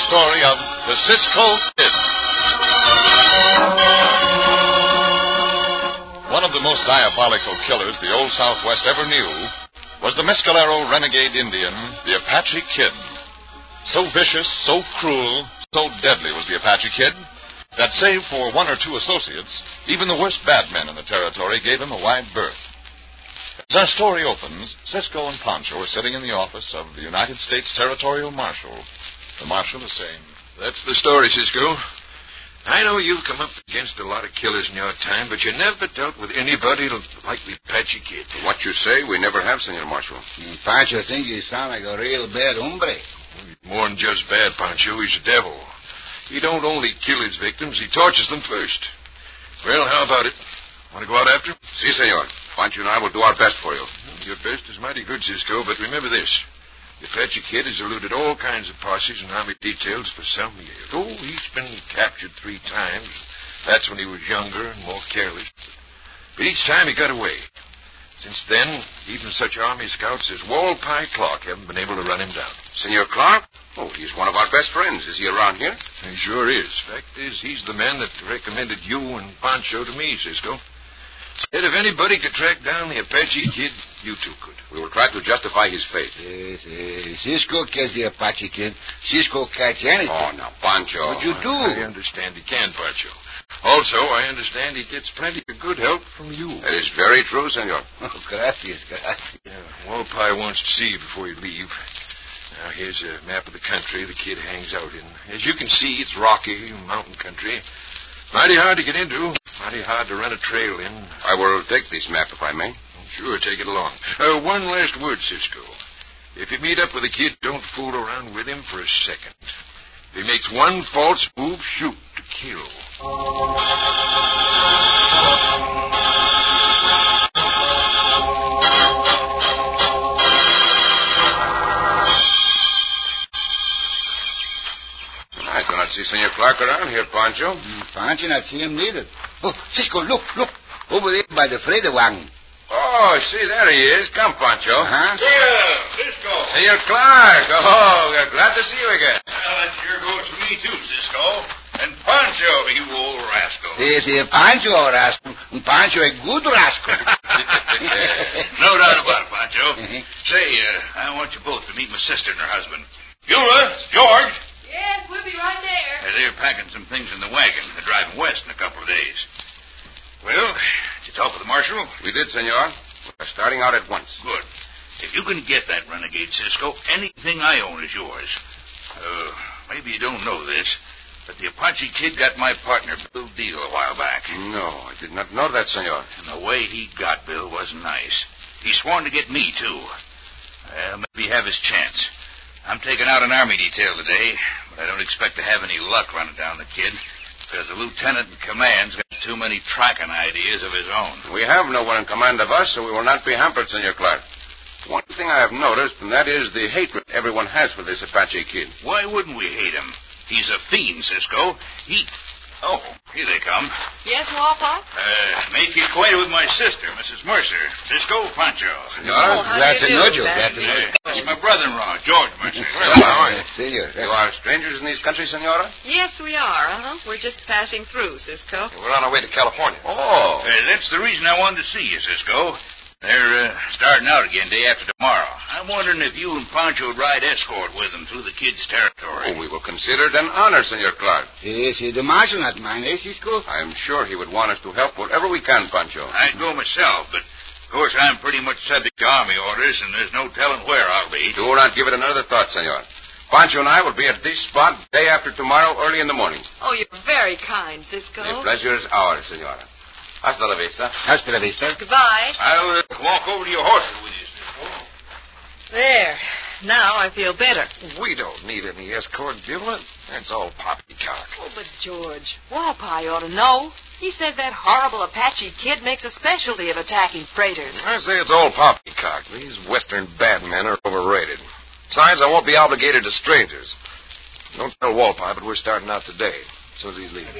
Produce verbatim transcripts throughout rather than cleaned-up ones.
story of the Cisco Kid. One of the most diabolical killers the Old Southwest ever knew was the Mescalero renegade Indian, the Apache Kid. So vicious, so cruel, so deadly was the Apache Kid that, save for one or two associates, even the worst bad men in the territory gave him a wide berth. As our story opens, Cisco and Pancho are sitting in the office of the United States Territorial Marshal. The Marshal is saying, "That's the story, Cisco. I know you've come up against a lot of killers in your time, but you never dealt with anybody like the Apache Kid." What you say, we never have, Senor Marshal. Mm, Pancho thinks you sound like a real bad hombre. More than just bad, Pancho. He's a devil. He don't only kill his victims, he tortures them first. Well, how about it? Want to go out after him? Si, senor. Pancho and I will do our best for you. Well, your best is mighty good, Cisco, but remember this. The Apache Kid has eluded all kinds of posses and army details for some years. Oh, he's been captured three times. That's when he was younger and more careless. But each time he got away. Since then, even such army scouts as Walpie Clark haven't been able to run him down. Senor Clark? Oh, he's one of our best friends. Is he around here? He sure is. Fact is, he's the man that recommended you and Pancho to me, Cisco. Said if anybody could track down the Apache Kid, you two could. We will try to justify his fate. Yes, uh, Cisco catch the Apache Kid. Cisco catch anything. Oh, now, Pancho. What you do? I understand he can, Pancho. Also, I understand he gets plenty of good help from you. That is very true, senor. Oh, gracias, gracias. Yeah, Walpie wants to see you before you leave. Now, here's a map of the country the kid hangs out in. As you can see, it's rocky, mountain country. Mighty hard to get into. Mighty hard to run a trail in. I will take this map, if I may. Sure, take it along. Uh, one last word, Cisco. If you meet up with a kid, don't fool around with him for a second. If he makes one false move, shoot to kill. I do not see Senor Clark around here, Pancho. Mm, Pancho not see him neither. Oh, Cisco, look, look. Over there by the freighter wagon. Oh, see, there he is. Come, Pancho. Uh-huh. Yeah, Cisco. Senor Clark. Oh, we're glad to see you again. Well, that sure goes for me, too, Cisco. And Pancho, you old rascal. Yes, yes, Pancho a rascal. And Pancho a good rascal. No doubt about it, Pancho. Mhm. Say, uh, I want you both to meet my sister and her husband. Eula, George. Yes, we'll be right there. Uh, they're packing some things in the wagon. They're driving west in a couple of days. Well, did you talk with the marshal? We did, senor. We're starting out at once. Good. If you can get that renegade Cisco, anything I own is yours. Uh, maybe you don't know this, but the Apache Kid got my partner, Bill Deal, a while back. No, I did not know that, senor. And the way he got Bill wasn't nice. He sworn to get me, too. Well, maybe have his chance. I'm taking out an army detail today, but I don't expect to have any luck running down the kid, because the lieutenant in command's got too many tracking ideas of his own. We have no one in command of us, so we will not be hampered, Senor Clark. One thing I have noticed, and that is the hatred everyone has for this Apache Kid. Why wouldn't we hate him? He's a fiend, Cisco. He... Oh, here they come. Yes, Walpole? Uh, make you acquainted with my sister, Missus Mercer. Cisco, Pancho. Senor, Oh, how glad do to you know do, you. Glad Glad to to know know you. you. It's my brother-in-law, George Mercer. Well, how are you? Senor. You are strangers in these countries, senora? Yes, we are, uh-huh. We're just passing through, Cisco. We're on our way to California. Oh. Uh, that's the reason I wanted to see you, Cisco. They're uh, starting out again day after tomorrow. I'm wondering if you and Pancho would ride escort with them through the kid's territory. Oh, we will consider it an honor, Senor Clark. Yes, yes, the marshal not mind, eh, Cisco? I am sure he would want us to help wherever we can, Pancho. I'd go myself, but of course I'm pretty much subject to army orders, and there's no telling where I'll be. Do not give it another thought, senor. Pancho and I will be at this spot day after tomorrow early in the morning. Oh, you're very kind, Cisco. The pleasure is ours, senora. Hasta la vista. Hasta la vista. Goodbye. I'll uh, walk over to your horses with you, Cisco. There. Now I feel better. We don't need any escort, Beulah. That's all poppycock. Oh, but George, Walpie ought to know. He says that horrible Apache Kid makes a specialty of attacking freighters. I say it's all poppycock. These western bad men are overrated. Besides, I won't be obligated to strangers. Don't tell Walpie, but we're starting out today, as soon as he's leaving.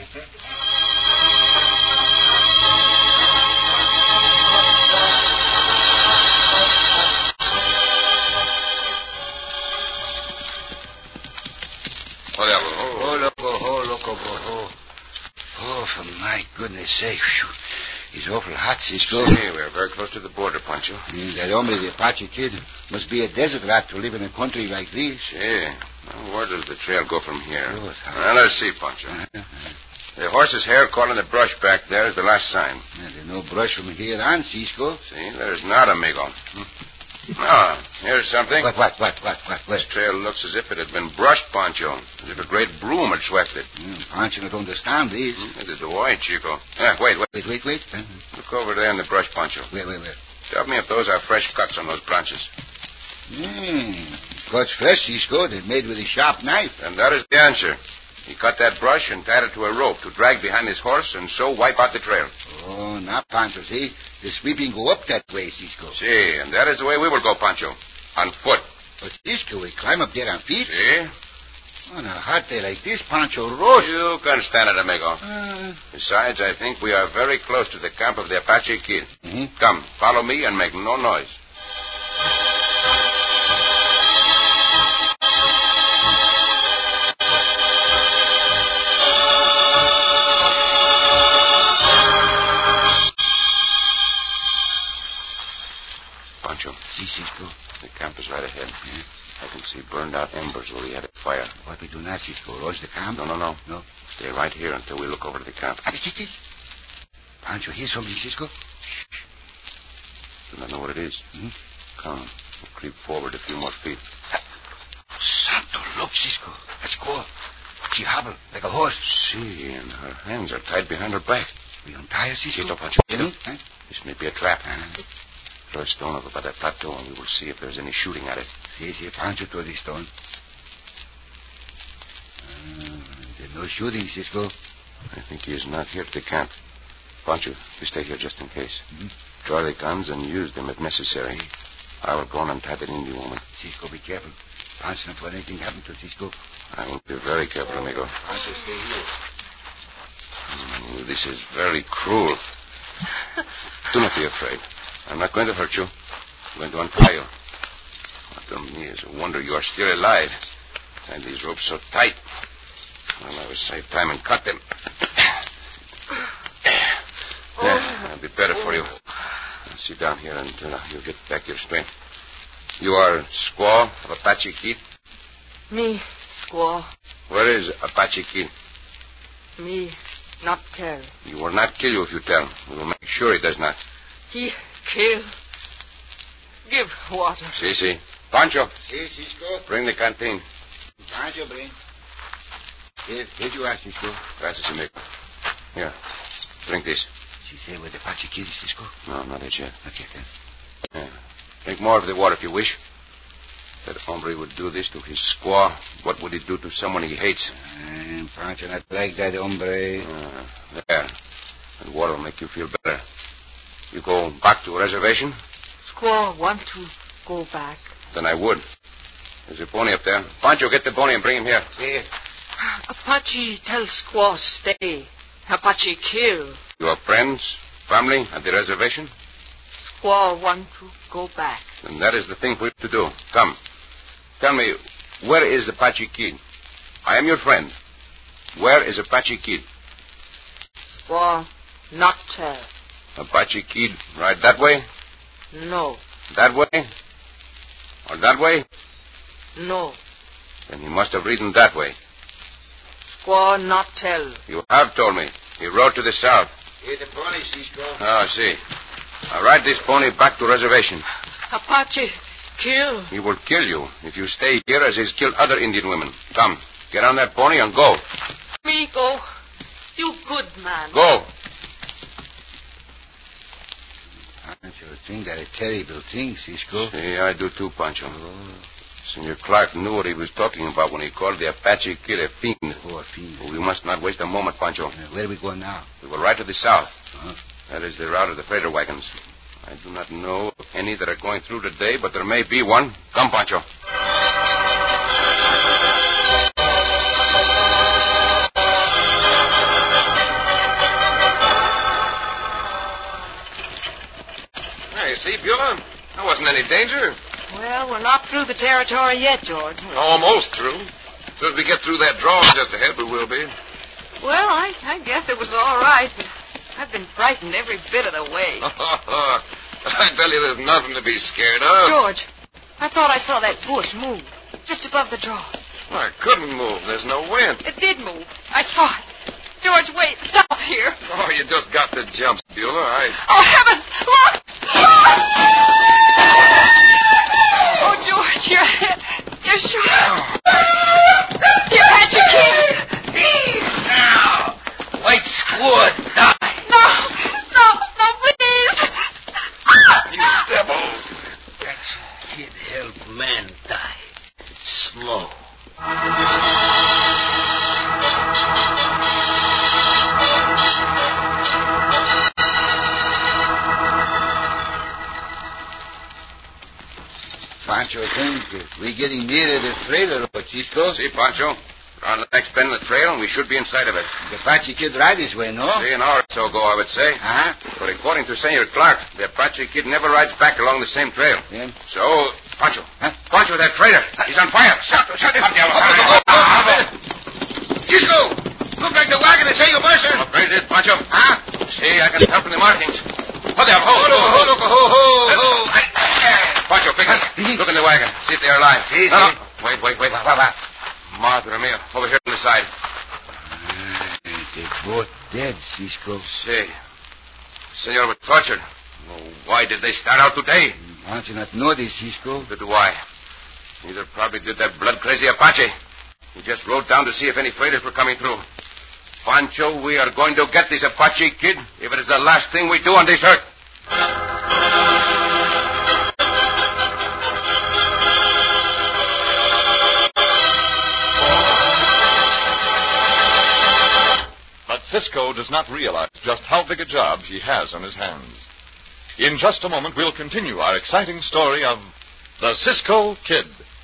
Whatever. Oh, loco, oh, loco, oh. Oh, for my goodness sake. Whew. It's awful hot, Cisco. See, we're very close to the border, Pancho. Mm, that hombre, the Apache kid, must be a desert rat to live in a country like this. See. Well, where does the trail go from here? Oh, it's hot. Well, let's see, Pancho. The horse's hair caught in the brush back there is the last sign. Yeah, there's no brush from here on, Cisco. See, there's not, amigo. Ah, here's something. What, what, what, what, what, what? This trail looks as if it had been brushed, Pancho. As if a great broom had swept it. Mm, Pancho don't understand this. Neither do I, Chico. Ah, wait, wait. Wait, wait, wait. Uh, Look over there in the brush, Pancho. wait, wait, wait. Tell me if those are fresh cuts on those branches. Mm, cuts fresh, Cisco. They're made with a sharp knife. And that is the answer. He cut that brush and tied it to a rope to drag behind his horse and so wipe out the trail. Oh, now, Pancho, see? The sweeping go up that way, Cisco. See, and that is the way we will go, Pancho. On foot. But Cisco, we climb up there on feet. See? On a hot day like this, Pancho roast. You can stand it, amigo. Uh, Besides, I think we are very close to the camp of the Apache Kid. mm-hmm. Come, follow me and make no noise. Pancho, See, Cisco. the camp is right ahead. I can see burned out embers where we had a fire. What we do now, Cisco? Roast the camp? No, no, no. No. Stay right here until we look over to the camp. Ah, see, see. Pancho, hear something, Cisco? Do not know what it is. Mhm. Come, we'll creep forward a few more feet. Santo, look, Cisco. That's Squaw. She hobble like a horse. See, and her hands are tied behind her back. We untie her, Cisco? Quieto, Pancho, quieto. Hmm? Huh? This may be a trap. Ah, Throw a stone over by that plateau and we will see if there's any shooting at it. see, see, Pancho throw the stone. Ah, there's no shooting, Cisco. I think he is not here at the camp. Pancho, you stay here just in case. Mhm. Draw the guns and use them if necessary. I will go and untie that Indian woman. Cisco, be careful. Pancho, not let anything happen to Cisco. I will be very careful, amigo. Pancho, stay here. Mm, this is very cruel. Do not be afraid. I'm not going to hurt you. I'm going to untie you. Oh, to me, it's a wonder you are still alive. Tied these ropes so tight. Well, I will save time and cut them. There, that'll be better for you. Now, sit down here until uh, you get back your strength. You are Squaw of Apache Kid? Me, squaw. Where is Apache Kid? Me, not tell. He will not kill you if you tell. We will make sure he does not. He kill. Give water. See, see. Pancho, See, Cisco. bring the canteen. Pancho, bring. Here, here you are, Cisco. Gracias, amigo. Here, drink this. She say where the Apache kid is, Cisco? No, not it yet. Okay, then. Yeah. Drink more of the water if you wish. If that hombre would do this to his squaw, what would he do to someone he hates? And Pancho not like that, hombre. Uh, there. That water will make you feel better. You go back to a reservation? Squaw want to go back. Then I would. There's a pony up there. Pancho, get the pony and bring him here. Here. Apache tell squaw stay. Apache kill. Your friends, family at the reservation? Squaw want to go back. Then that is the thing for you to do. Come. Tell me, where is Apache Kid? I am your friend. Where is Apache Kid? Squaw not tell. Apache Kid ride that way? No, That way? Or that way? no. Then he must have ridden that way. Squaw not tell. You have told me. He rode to the south. Here the pony, Cisco. Ah, I see. I'll ride this pony back to reservation. Apache kill. He will kill you if you stay here as he's killed other Indian women. Come, get on that pony and go. Me go. You good man. Go. Pancho think that a terrible thing, Cisco. See, I do too, Pancho. Senor Clark knew what he was talking about when he called the Apache Kid a fiend. Oh, a fiend. But we must not waste a moment, Pancho. Uh, where we go now? We will ride to the south. Uh-huh. That is the route of the freighter wagons. I do not know of any that are going through today, but there may be one. Come, Pancho. Hey, see, Beulah? There wasn't any danger. Well, we're not through the territory yet, George. Almost through. As soon as we get through that draw just ahead, we will be. Well, I, I guess it was all right, but I've been frightened every bit of the way. I tell you, there's nothing to be scared of. George, I thought I saw that bush move just above the draw. Well, I couldn't move. There's no wind. It did move. I saw it. George, wait. Stop here. Oh, you just got the jumps, Beulah. I... Oh, heavens. Look. Oh, George, you're hit. You're shot. You had your kid. Now, white squad, die. No. No. No, please. You devil. That's kid help man die. It's slow. Pancho, I think we're getting near the trailer, Cisco. See, Pancho? We're on the next bend of the trail, and we should be inside of it. The Apache Kid ride this way, no? See, an hour or so ago, I would say. Huh? But according to Senor Clark, the Apache Kid never rides back along the same trail. Yeah? So, Pancho. Huh? Pancho, that trailer. He's on fire. Shut, shut him up, Diablo. Cisco! Look like the wagon is Senor Mercer. I'm afraid it is, Pancho. Huh? See, I can tell from the markings. Oh, there, ho, Ho, ho, ho, look, ho, ho, ho. Pancho, quick. Look in the wagon. See if they're alive. See, no, see. no. Wait, wait, wait. Wait, wait. Madre mia. Over here on the side. Uh, they're both dead, Cisco. See. Senor was tortured. Oh, why did they start out today? Don't you not know this, Cisco? Neither do I. Neither probably did that blood-crazy Apache. He just rode down to see if any freighters were coming through. Pancho, we are going to get this Apache Kid if it is the last thing we do on this earth. But Cisco does not realize just how big a job he has on his hands. In just a moment, we'll continue our exciting story of the Cisco Kid.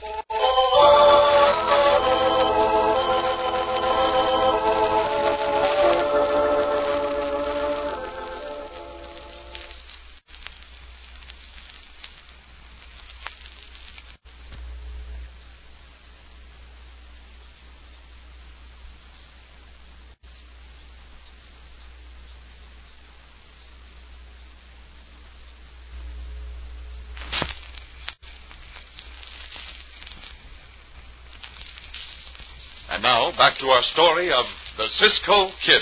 And now, back to our story of the Cisco Kid.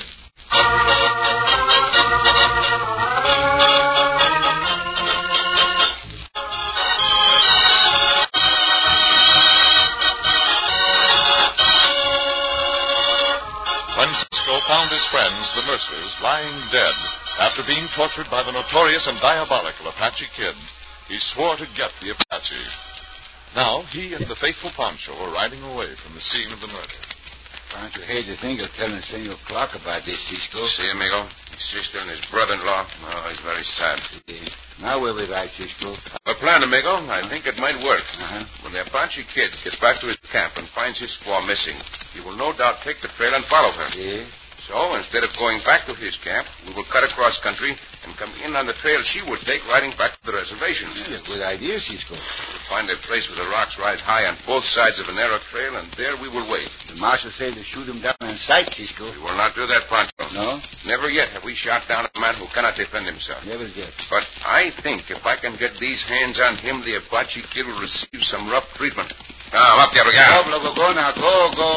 When Cisco found his friends, the Mercers, lying dead after being tortured by the notorious and diabolical Apache Kid, he swore to get the Apache. Now, he and the faithful Pancho were riding away from the scene of the murder. Pancho hate to think of telling Senor Clark about this, Cisco. See, amigo? His sister and his brother-in-law. Oh, he's very sad. Yeah. Now where we ride, Cisco? A plan, amigo. I think it might work. Uh-huh. When the Apache Kid gets back to his camp and finds his squaw missing, he will no doubt take the trail and follow her. Yeah? So, instead of going back to his camp, we will cut across country and come in on the trail she would take riding back to the reservation. Yeah, good idea, Cisco. We'll find a place where the rocks rise high on both sides of a narrow trail, and there we will wait. The marshal said to shoot him down on sight, Cisco. We will not do that, Pancho. No? Never yet have we shot down a man who cannot defend himself. Never yet. But I think if I can get these hands on him, the Apache Kid will receive some rough treatment. Now, up there, Go, go. go, go now. Go, go.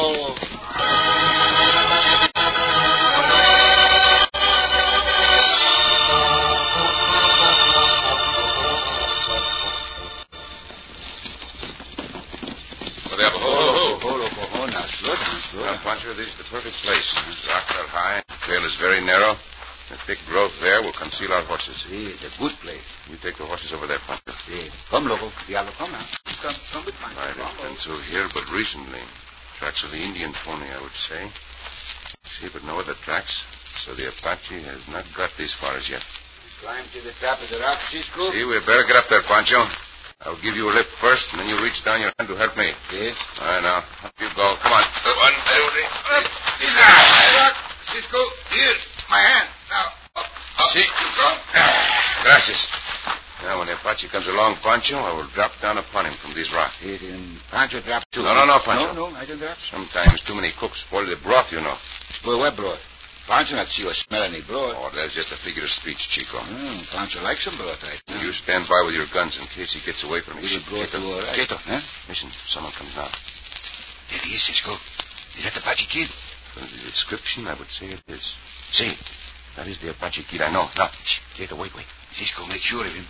Now, Pancho, this is the perfect place. The rocks are high. The trail is very narrow. The thick growth there will conceal our horses. See, it's a good place. You take the horses over there, Pancho. See. Come, loco. Diablo, come now. Come, come with Pancho. Right, it's been through here, but recently. Tracks of the Indian pony, I would say. See, but no other tracks. So the Apache has not got this far as yet. Climb to the top of the rock, Cisco. See, we better get up there, Pancho. I'll give you a lift first, and then you reach down your hand to help me. Yes. All right, now. Up you go. Come on. One, two, three. Up. Ah, Cisco, here's my hand. Now, up, up. See? You come. Gracias. Now, when the Apache comes along, Pancho, I will drop down upon him from these rocks. It, um, Pancho drop too. No, no, no, Pancho. No, no, I don't drop. Sometimes too many cooks spoil the broth, you know. Spoil what broth? Pancho not see or smell any broth. Oh, that's just a figure of speech, Chico. Mm, Pancho likes some broth, right? You stand by with your guns in case he gets away from me. Little broth Cheto, to all right. Cheto, huh? Listen, someone comes now. There he is, Cisco. Is that the Apache kid? From the description, I would say it is. See, that is the Apache kid I know. Now, shh, Cheto, wait, wait. Cisco, make sure of him.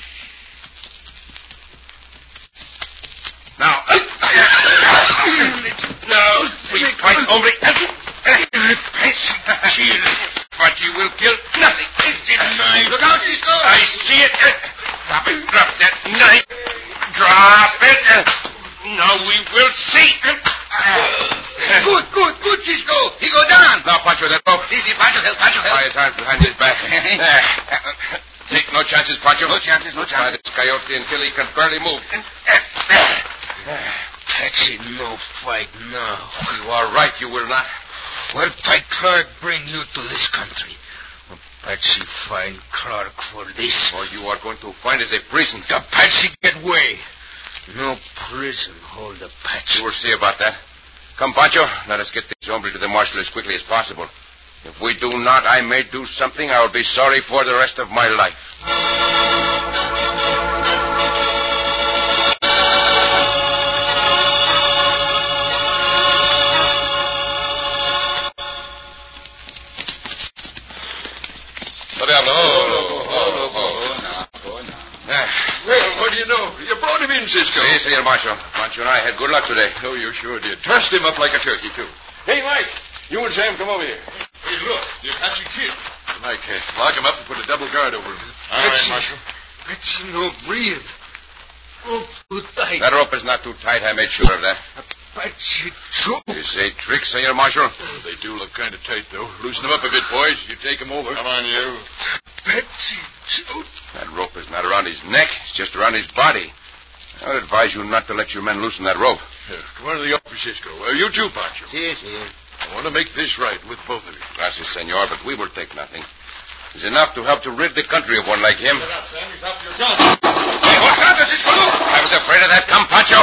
Now. Now, we fight only. Shield. Apache will kill nothing. It's in knife. Look out, Cisco. I see it. Drop it. Drop that knife. Drop it. Now we will see. Good, good, good, Cisco. He go down. Now, Pancho, that rope. Easy, Pancho, help, Pancho, help. Tie his hands behind his back. There. Take no chances, Pancho. No chances, no Try chances. this coyote until he can barely move. Apache, no fight now. You are right, you will not. What Pike Clark bring you to this country? Apache find Clark for this. All you are going to find is a prison. Apache get away. No prison hold Apache. You will see about that. Come, Pancho, let us get this hombre to the marshal as quickly as possible. If we do not, I may do something I will be sorry for the rest of my life. Diablo. Oh, oh, oh, well, what do you know? You brought him in, Cisco. Si, Senor Marshal. Pancho and I had good luck today. Oh, you sure did. Trussed him up like a turkey, too. Hey, Mike, you and Sam come over here. Hey, look, the Apache kid. Mike, uh, lock him up and put a double guard over him. All right, Marshal. Apache no breathe. Oh, too tight. That rope is not too tight. I made sure of that. Apache choke. You say trick, Senor Marshal? Oh, they do look kind of tight, though. Loosen them up a bit, boys. You take him over. Come on, you. Apache choke. That rope is not around his neck. It's just around his body. I would advise you not to let your men loosen that rope. Here, come on to the office, Cisco. Uh, you too, Pancho. Yes, yes. I want to make this right with both of you. Gracias, senor, but we will take nothing. It's enough to help to rid the country of one like him. Get up, Sam. He's after your gun. Hey, what's that, Cisco? I was afraid of that. Come, Pancho.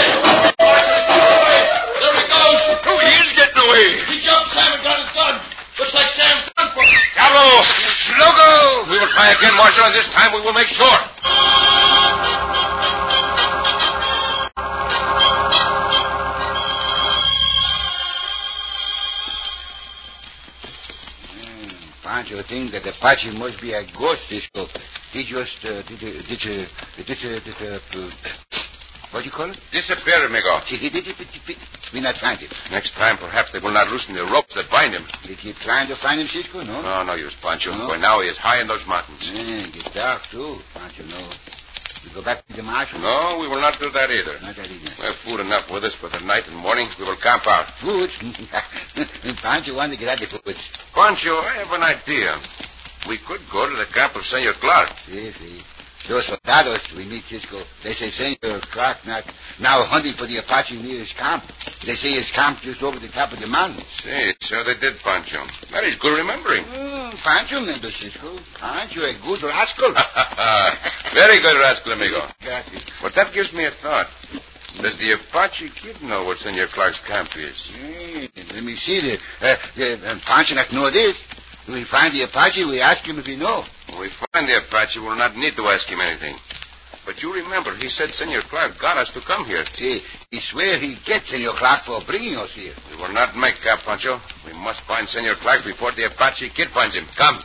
There he goes. Oh, he is getting away. He jumped Sam and got his gun. Looks like Sam's done for. Diablo! Logo! We will try again, Marshal, and this time we will make sure. Pancho think that Apache must be a ghost, Cisco. He just, uh, did, uh, did, uh, did, uh, did, uh, uh, what do you call it? Disappear, amigo. He did it, we not find him. Next time, perhaps they will not loosen the ropes that bind him. Did he trying to find him, Cisco? No? No, no use, Pancho. No? For now, he is high in those mountains. Yeah, it gets dark, too, Pancho, no. We go back to the marshal? No, we will not do that either. Not that either. We have food enough with us for the night and morning. We will camp out. Food? Pancho wanted to get out the food. Pancho, I have an idea. We could go to the camp of Senor Clark. See, see. Those soldados we meet, Cisco, they say Senor Clark not now hunting for the Apache near his camp. They say his camp just over the top of the mountain. See, so they did, Pancho. That is good remembering. Mm, Pancho remember, Cisco. Pancho a good rascal. Very good rascal, amigo. Got it. But that gives me a thought. Does the Apache kid know what Senor Clark's camp is? Mm, let me see. The, uh, the, uh, Pancho not know this. When we find the Apache, we ask him if he know. When we find the Apache, we'll not need to ask him anything. But you remember, he said Senor Clark got us to come here. See, he swear he gets Senor Clark for bringing us here. We will not make camp, Pancho. We must find Senor Clark before the Apache kid finds him. Come.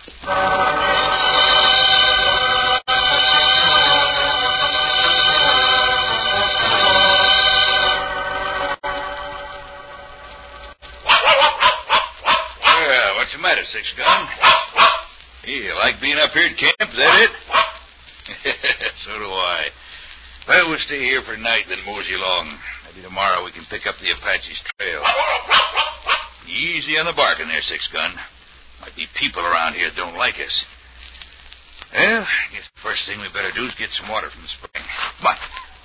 Well, what's the matter, Six Gun? You like being up here at camp, is that it? So do I. Well, we'll stay here for tonight, then mosey along. Maybe tomorrow we can pick up the Apache's trail. Easy on the barking there, Six Gun. Might be people around here that don't like us. Well, I guess the first thing we better do is get some water from the spring. Come on.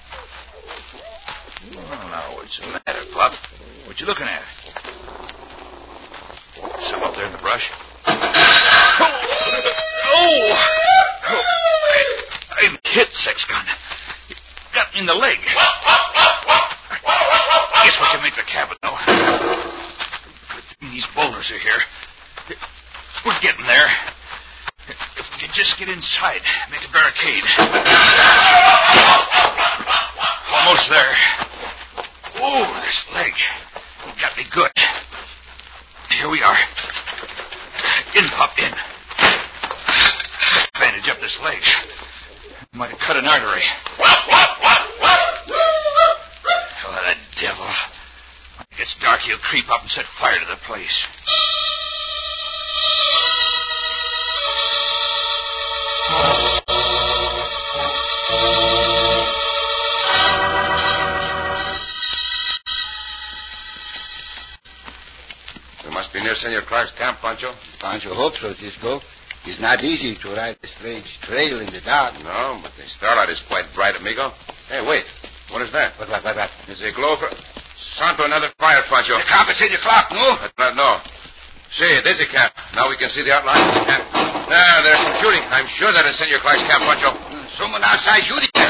Oh, now, what's the matter, Pup? What you looking at? Some up there in the brush. Oh! Oh! I, I'm hit, sex gun. It got me in the leg. Guess we can make the cabin, though. Good thing these boulders are here. We're getting there. If we could just get inside, make a barricade. Almost there. Oh, this leg got me good. Here we are. In, Pop, in. Bandage up this leg. Might have cut an artery. Oh, that devil. When it gets dark, he'll creep up and set fire to the place. We must be near Senor Clark's camp, Pancho. Pancho hopes so, Cisco. It's not easy to ride a strange trail in the dark. No, but the starlight is quite bright, amigo. Hey, wait. What is that? What, what, what, what? There's a glow for... Santo, another fire, Pancho. The camp is in the clock, no? I do not know. See, there's a camp. Now we can see the outline of the camp. There, there's some shooting. I'm sure that is Senor Clark's camp, Pancho. Someone outside shooting. Uh,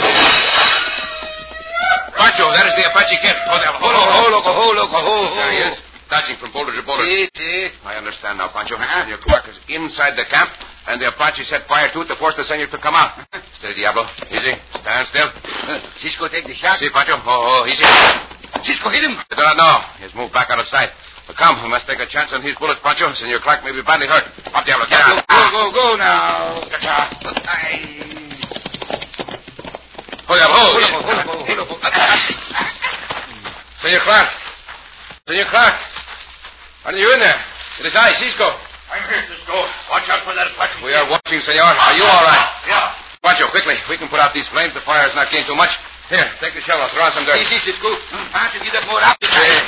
Pancho, that is the Apache kid. Oh, there. Ho, ho, loco, ho, loco, ho, ho. There he is. Dodging from boulder to boulder. See, see. I understand now, Pancho. Senor Clark is inside the camp, and the Apache set fire to it to force the senor to come out. Steady, Diablo. Easy. Stand still. Uh, Cisco take the shot. See, Pancho? Oh, oh, easy. Cisco hit him. I do not know. He's moved back out of sight. But come, we must take a chance on his bullets, Pancho. Senor Clark may be badly hurt. Up, Diablo. Get out. Go, go, go now. Gotcha. Ay. Oh, Diablo. Ho, loco, ho, loco, ho, loco. Senor Clark. Senor Clark. Are you in there? It is I, Cisco. I'm here, Cisco. Watch out for that Apache. We are watching, senor. Are you all right? Yeah. Pancho, quickly. We can put out these flames. The fire has not gained too much. Here, take the shovel. Throw on some dirt. Easy, Cisco. Pancho, get that more out.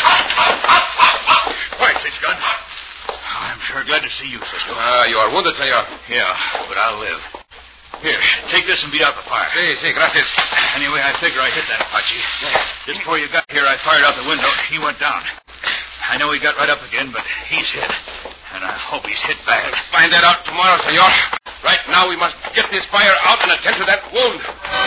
Quiet, Six Gun. I'm sure glad to see you, Cisco. Ah, uh, you are wounded, senor. Yeah, but I'll live. Here, take this and beat out the fire. Si, si, gracias. Anyway, I figure I hit that Apache. Just before you got here, I fired out the window. He went down. I know he got right up again, but he's hit. And I hope he's hit bad. We'll find that out tomorrow, senor. Right now, we must get this fire out and attend to that wound.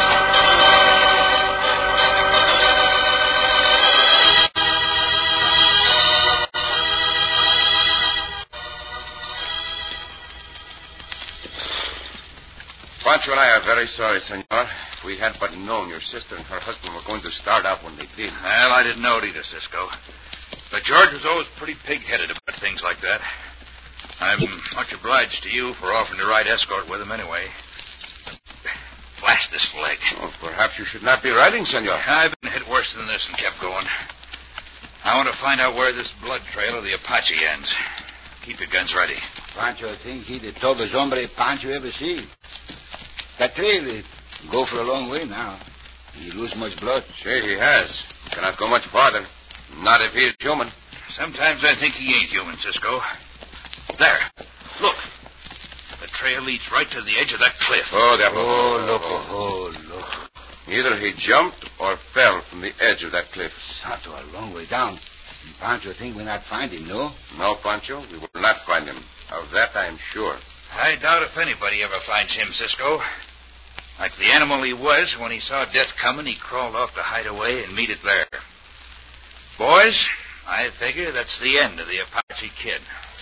Pancho and I are very sorry, senor. If we had but known your sister and her husband were going to start out when they did. Well, I didn't know it either, Cisco. But George was always pretty pig-headed about things like that. I'm much obliged to you for offering to ride escort with him anyway. Blast this leg. Oh, perhaps you should not be riding, senor. I've been hit worse than this and kept going. I want to find out where this blood trail of the Apache ends. Keep your guns ready. Pancho think he the toughest hombre Pancho ever see. That trail it go for a long way now. He lose much blood. Sure, he has. Cannot go much farther. Not if he is human. Sometimes I think he ain't human, Cisco. There. Look. The trail leads right to the edge of that cliff. Oh, that... Oh, look, oh, look. Either he jumped or fell from the edge of that cliff. Santo, a long way down. Pancho think we not find him, no? No, Pancho, we will not find him. Of that I am sure. I doubt if anybody ever finds him, Cisco. Like the animal he was, when he saw death coming, he crawled off to hide away and meet it there. Boys, I figure that's the end of the Apache Kid.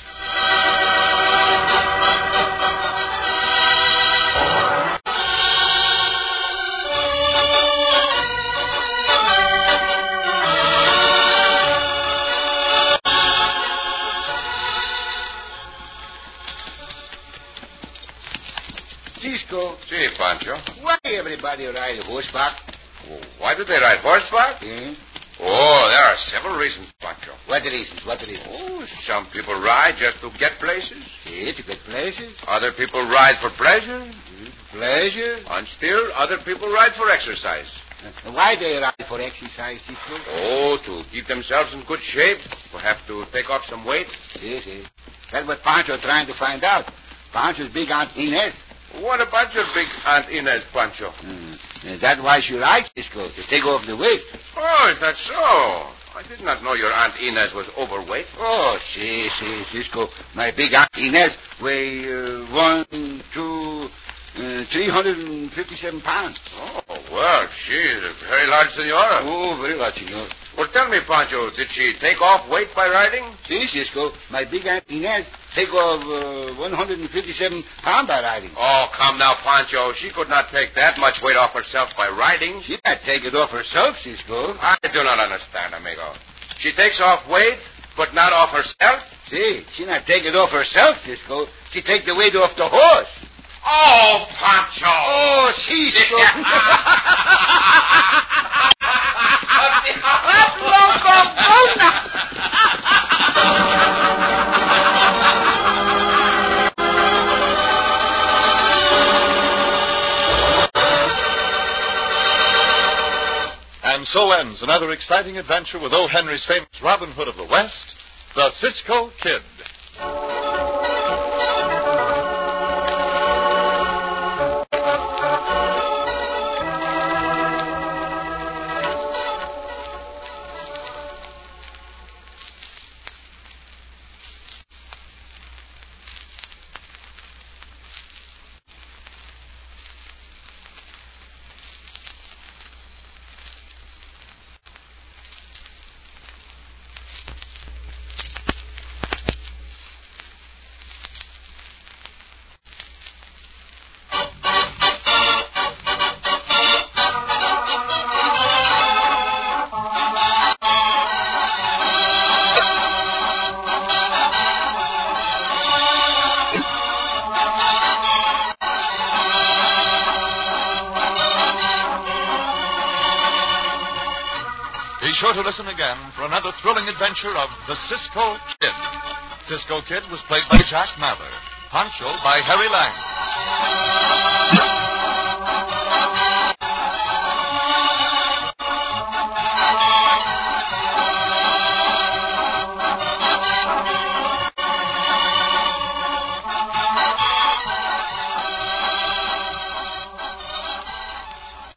Cisco, See, Pancho. why everybody ride horseback? Oh, why did they ride horseback? Hmm? Oh, there are several reasons, Pancho. What reasons? What reasons? Oh, some people ride just to get places. See, to get places. Other people ride for pleasure. Pleasure. And still, other people ride for exercise. Uh, Why they ride for exercise, Cisco? Oh, to keep themselves in good shape. Perhaps to take off some weight. See, see. That's what Pancho trying to find out. Pancho's big Aunt Inez. What about your big Aunt Inez, Pancho? Hmm. Is that why she likes Cisco, to take off the weight? Oh, is that so? I did not know your Aunt Inez was overweight. Oh, see, see, Cisco. My big Aunt Inez weigh uh, one, two, Uh, three hundred fifty-seven pounds. Oh, well, she is a very large senora. Oh, very large, senor. Well, tell me, Pancho, did she take off weight by riding? See, Cisco, my big Aunt Inez take off uh, one hundred fifty-seven pounds by riding. Oh, come now, Pancho. She could not take that much weight off herself by riding. She not take it off herself, Cisco. I do not understand, amigo. She takes off weight, but not off herself? See, she not take it off herself, Cisco. She take the weight off the horse. Oh, Pancho! Oh, Cisco. And so ends another exciting adventure with O. Henry's famous Robin Hood of the West, the Cisco Kid. Be sure to listen again for another thrilling adventure of the Cisco Kid. Cisco Kid was played by Jack Mather. Pancho by Harry Lang.